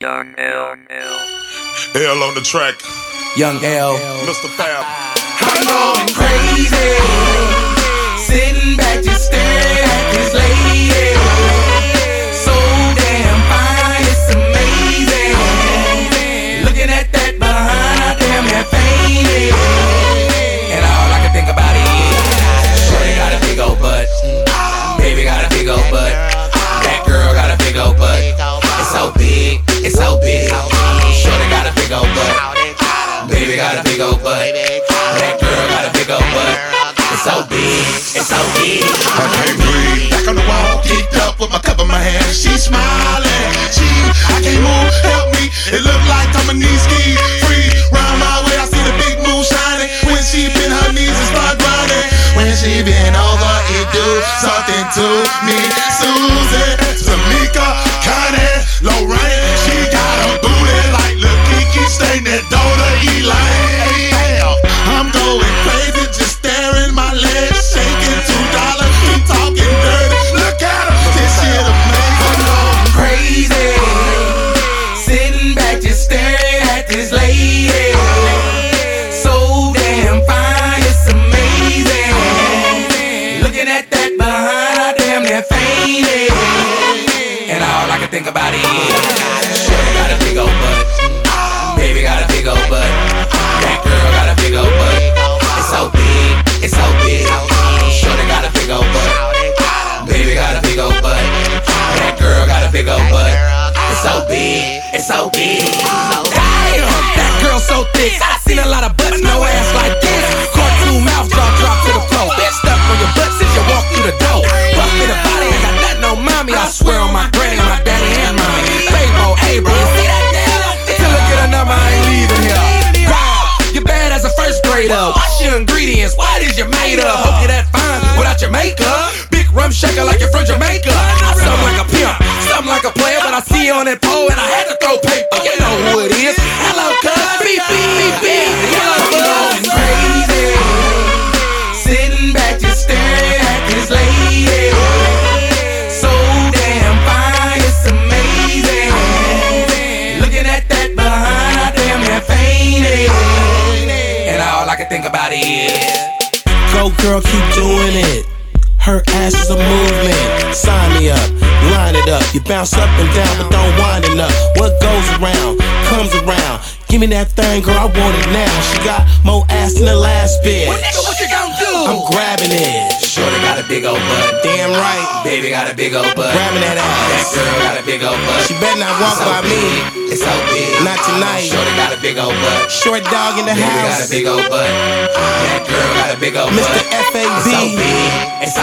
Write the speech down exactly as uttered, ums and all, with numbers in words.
Young L. L on the track. Young L. Mister Fab. I'm going crazy. Sitting back just staring at this lady. So damn fine, it's amazing. Looking at that behind, damn that faded. And all I can think about it is shorty got a big old butt. Baby got a big old butt. That girl got a big old butt. It's so big, it's so big. Shorty got a big old butt. Baby got a big old butt. That girl got a big old butt. It's so big, it's so big. I can't breathe. Back on the wall, kicked up with my cup in my hand. She smiling. She, I can't move, help me. It look like Tomaniski. Free, round my way, I see the big moon shining. When she bend her knees and start grinding. When she bend over, it do something to me. Susan, Tamika, Connie, Lorraine. She got a booty like Lil Kiki, staying that Dota Elaine. I'm going crazy, just staring, my legs shaking. Two dollars, keep talking dirty. Look at her, this shit amazing. I'm going crazy. Sitting back just staring at this lady. So damn fine, it's amazing. Looking at that behind, damn that faded. And all I can think about it is shorty got a big old butt. Baby got a big old butt. That girl got a big old butt. It's so big, it's so big. Shorty got a big old butt. Baby got a big old butt. That girl got a big old butt. It's so big, it's so big. Damn, that girl so thick. I seen a lot of butts, no ass like this. Cartoon mouth, jaw drop to the floor. Bitch stuck on your butt since you walk through the door. Rough in the body, ain't got nothing on mommy. I swear on my granny, my daddy and mommy. Fabo, Abel, you see that damn? Till I get a number, I ain't leaving here. Wow, you bad as a first grader. What's your ingredients? What is you made of? Hope you that fine without your makeup. Big rum shaker like you're from Jamaica. Something like a pimp, something like a player, but I see you on that pole and I had to throw paper. You know who it is. Hello, cuz. Beep, beep, beep, beep. Hello, cuz. Crazy. Sitting back just staring at this lady. So damn fine, it's amazing. Looking at that behind, damn that faded. And all I can think about is go girl, keep doing it. Her ass is a movement. Sign me up, line it up. You bounce up and down, but don't wind it up. What goes around, comes around. Give me that thing, girl, I want it now. She got more ass than the last bitch. Well, nigga, what you gon' do? I'm grabbing it. Shorty got a big old butt. Damn right. Baby got a big old butt. Grabbing that That ass. girl got a big old butt. She better not walk It's so by big. me. It's so big. Not tonight. Shorty got a big old butt. Short dog in the Baby got a house. big old butt. That girl got a big old Mister butt. F A B. It's so big. It's so